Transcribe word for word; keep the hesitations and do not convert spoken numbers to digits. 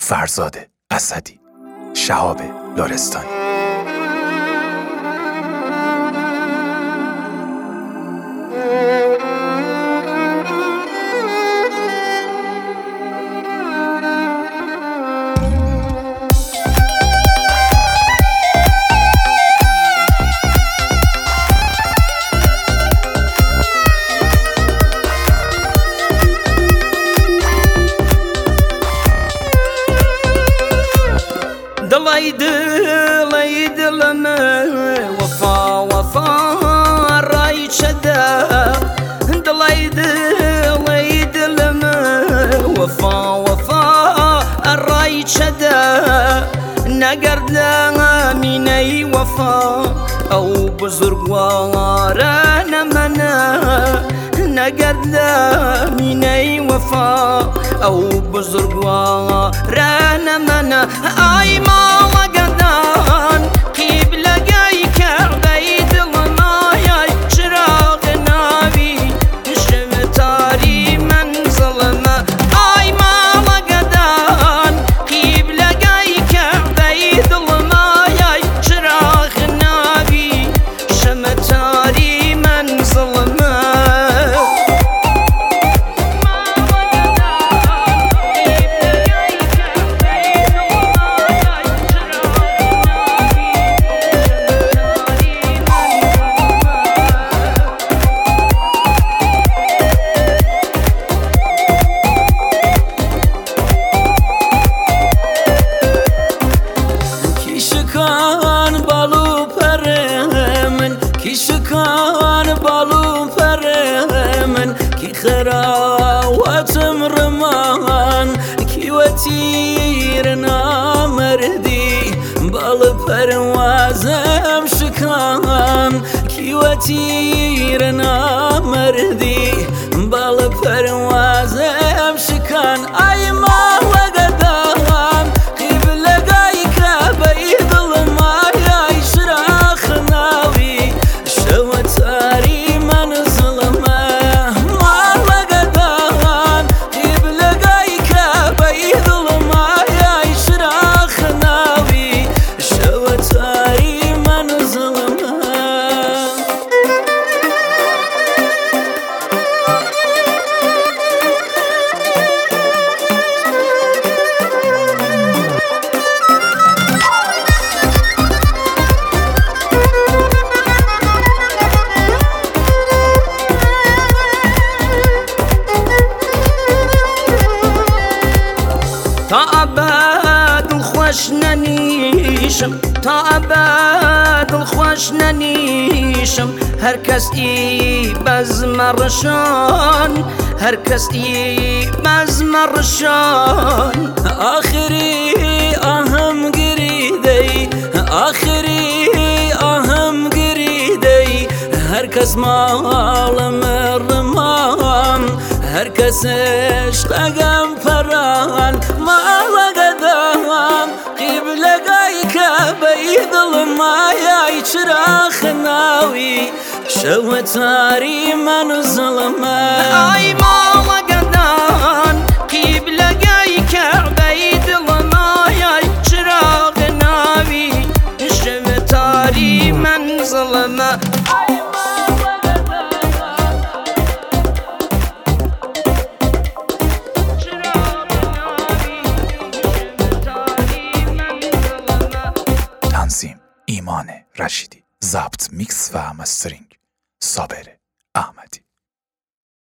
فرزاد اسدی، شهاب لرستانی. دڵی دڵی دڵمە وەفا وەفا ڕای چەدە دڵی دڵی دڵمە وەفا وەفا ڕای چەدە نەگەردە مینەی وەفا ئەو بزرگوارە نەمەنە نەگەردە مینەی وەفا ئەو بزرگوارە نەمەنە ئای ماڵە گەدان قیبلەگەی کەعبەی دڵمایای چراغ ناوی شەوتاری مەنزڵمە ئای ماڵە گەدان قیبلەگەی کەعبەی دڵمایای چراغ ناوی شەمەتاری مەنزڵمە شکان بالو پر من کی خراوتم رمان کی وتیر نامردی بال پروازم شکان کی وتیر نامردی بال پروازم شکان ای ما وقدام قبلگای کعبه دڵمایای شراخ ناوی شەوتاری مەنزڵمە ماڵە گەدان قیبلەگای کەعبەی دڵمایای شراخ ناوی شەوتاری مەنزڵمە تا ئەبەد دڵخۆش نەنیشم تا ئەبەد دڵخۆش نەنیشم هەر کەسی بەزمە ڕشان هەر کەسی بەزمە ڕشان آخری ئاهەم گریدەی آخری ئاهەم گریدەی هەر کەس ماڵمە ڕمان هەر کەس عشقەکەم پەران ماڵە گەدان قیبلەگای کەعبەی دڵمایای چراخ ناوی شەوتاری مەنزڵمە ئای ماڵە گەدان قیبلەگای کەعبەی دڵمایای چراغ ناوی شەوتاری مەنزڵمە تنظیم ایمان رشیدی، ضبط، میکس و مسترینگ صابر احمدی.